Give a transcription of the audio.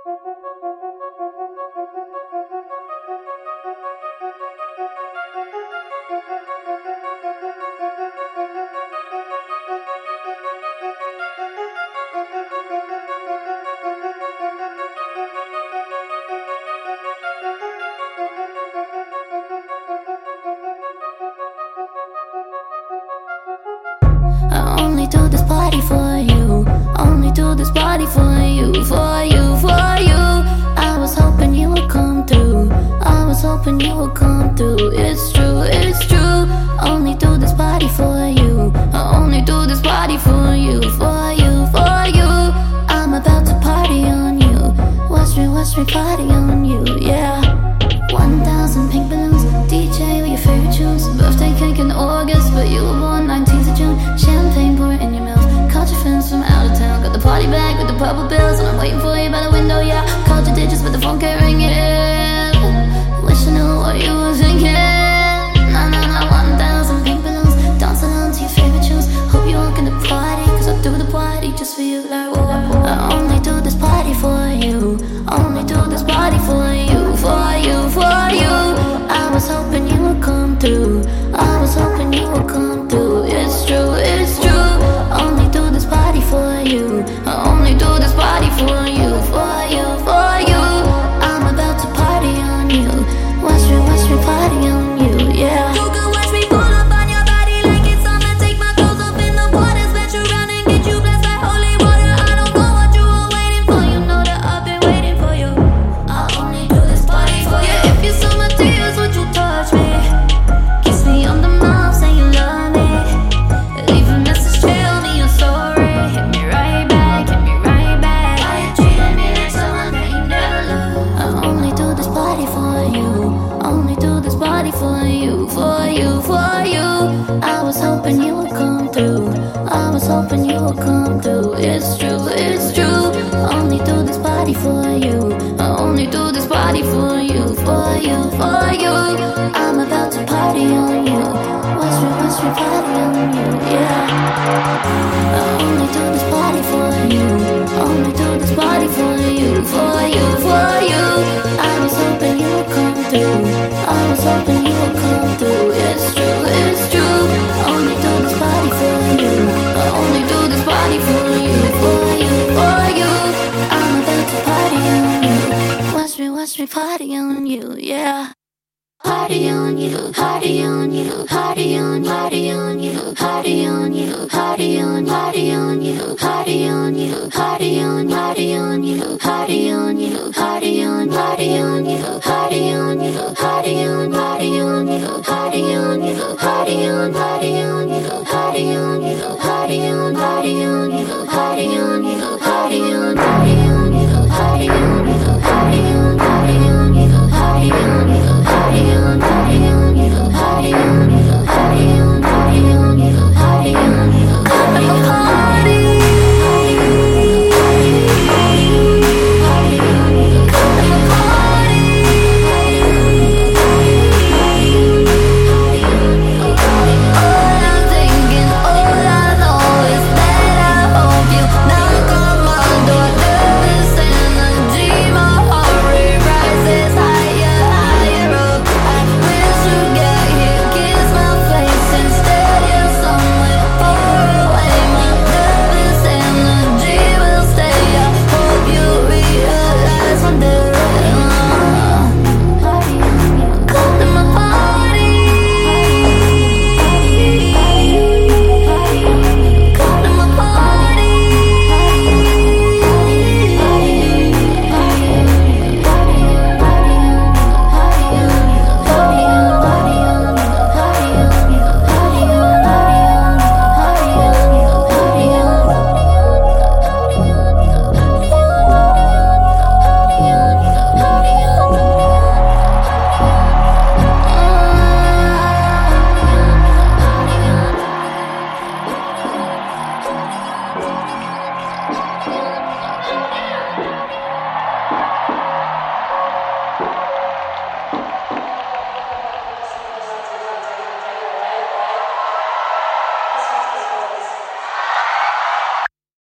I only do this party for you. Only do this party for you, for you, for you. I was hoping you would come through. I was hoping you would come through. It's true, it's true. Only do this party for you. I only do this party for you, for you, for you. I'm about to party on you. Watch me party on you, yeah. 1,000 pink balloons, DJ with your favorite tunes. Birthday cake in August, but you were born 19th of June. Champagne pour in your mouth. Caught your friends from out of town. Got the party bag with the purple bills, and I'm waiting for you by the window, yeah. Called your digits, but the phone can't ring it. Wish I knew what you were thinking. Nah, nah, nah, 1,000 pink balloons, dancing on to your favorite tunes. Hope you walk in the party, cause I do the party just for you, like whoa. I only do this party for you. Only do this party for you, for you, for you. I was hoping you would come through. I was hoping you would come through. It's true, it's true. Only do this party for you. I only do this party for you, for you, for you. I'm about to party on you. Watch me party on you, yeah. You can watch me pull up on your body like it's summer. Take my clothes off in the water, splash around and get you blessed by holy water. I don't know what you were waiting for. You know that I've been waiting for you. I only do this party for you. If you saw my tears, would you touch me? Kiss me on the mouth, say you love me. Leave a message, tell me you're sorry. Hit me right back, hit me right back. Why you treating me like someone that you never loved? I only do this party for you. Only do this party for you, for you, for you. I was hoping you would come through. I was hoping you would come through. It's true, it's true. Only do this party for you. I only do this party for you, for you, for you. I'm about to party on you. Watch me party on you, yeah. I only do this party for you. Only do this party for you, for you, for you. I was hoping you would come through. I was hoping you would come through. It's true, it's true. Only do this party for you. I only do this party for you, for you, for you. I'm about to party on you. Watch me party on you, yeah. Party on you, party on you, party on, party on you, party on you, party on, party on you, party on you, party on, party on you, party on you, party on, party on you, party on you, party on, party on you, party on you, party on, party on you, party on you, party on, party on you, party on you, party on, party on.